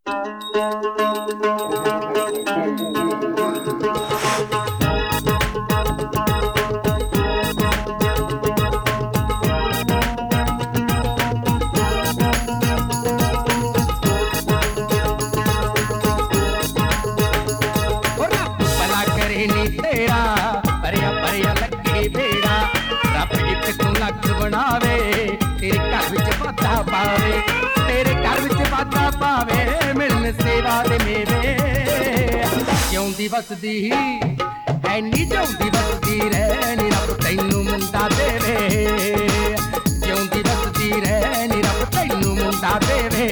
बनावे तेरे घर विच वाधा पावे, तेरे घर विच वाधा पावे, मिलन सेवा दे मेवे। जिउंदी वसदी है नी जिउंदी वसदी रहनी रब तैनू मुंडा देवे, जिउंदी वसदी रहनी रब तैनू मुंडा देवे।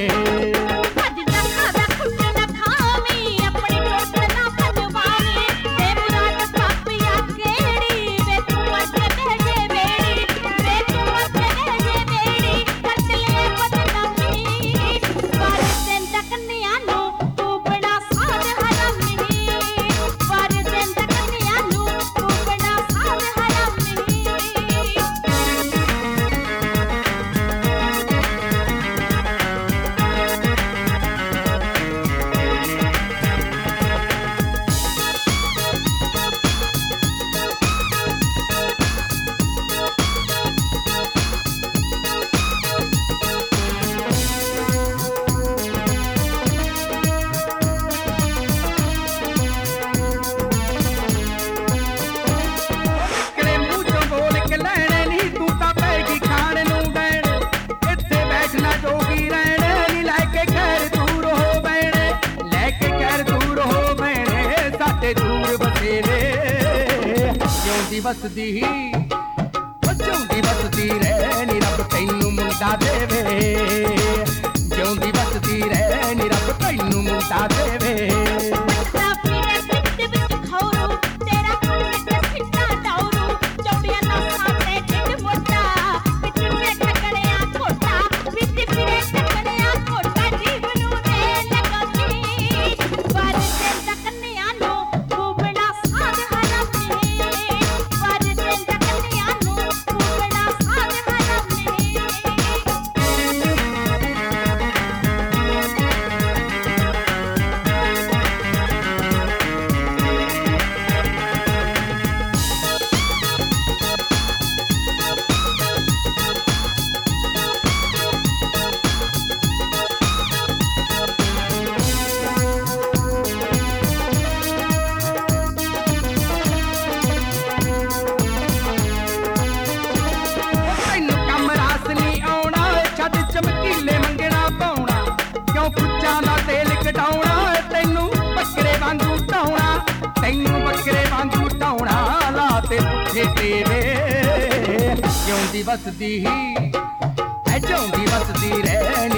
जिउंदी वसदी जिउंदी वसदी रहनी रब तैनू मुंडा देवे, जिउंदी वसदी रहनी रब तैनू मुंडा देवे। चमकीले मंगना पाउना क्यों कुच्चा ना तेल कटाउना, तैनू बकरे वांगू ढाउना, तैनू बकरे वांगू ढाउना, लाते पुठे तेरे। जिउंदी वसदी है जिउंदी वसदी रहनी